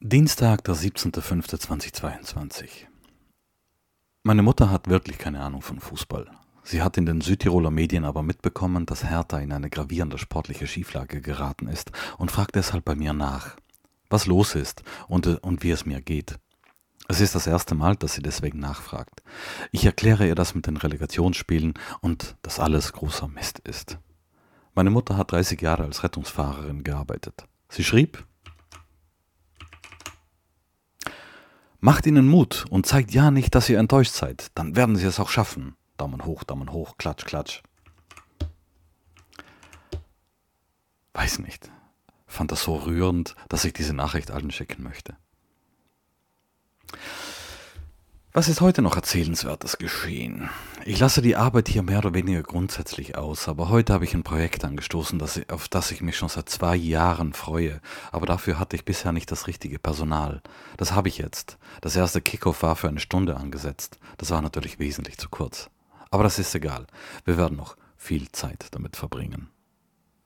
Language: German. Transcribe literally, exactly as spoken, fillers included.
Dienstag, der siebzehnter fünfter zweitausendzweiundzwanzig. Meine Mutter hat wirklich keine Ahnung von Fußball. Sie hat in den Südtiroler Medien aber mitbekommen, dass Hertha in eine gravierende sportliche Schieflage geraten ist und fragt deshalb bei mir nach, was los ist und, und wie es mir geht. Es ist das erste Mal, dass sie deswegen nachfragt. Ich erkläre ihr das mit den Relegationsspielen und dass alles großer Mist ist. Meine Mutter hat dreißig Jahre als Rettungsfahrerin gearbeitet. Sie schrieb: Macht ihnen Mut und zeigt ja nicht, dass ihr enttäuscht seid. Dann werden sie es auch schaffen. Daumen hoch, Daumen hoch, klatsch, klatsch. Weiß nicht. Fand das so rührend, dass ich diese Nachricht allen schicken möchte. Was ist heute noch Erzählenswertes geschehen? Ich lasse die Arbeit hier mehr oder weniger grundsätzlich aus, aber heute habe ich ein Projekt angestoßen, das ich, auf das ich mich schon seit zwei Jahren freue. Aber dafür hatte ich bisher nicht das richtige Personal. Das habe ich jetzt. Das erste Kickoff war für eine Stunde angesetzt. Das war natürlich wesentlich zu kurz. Aber das ist egal. Wir werden noch viel Zeit damit verbringen.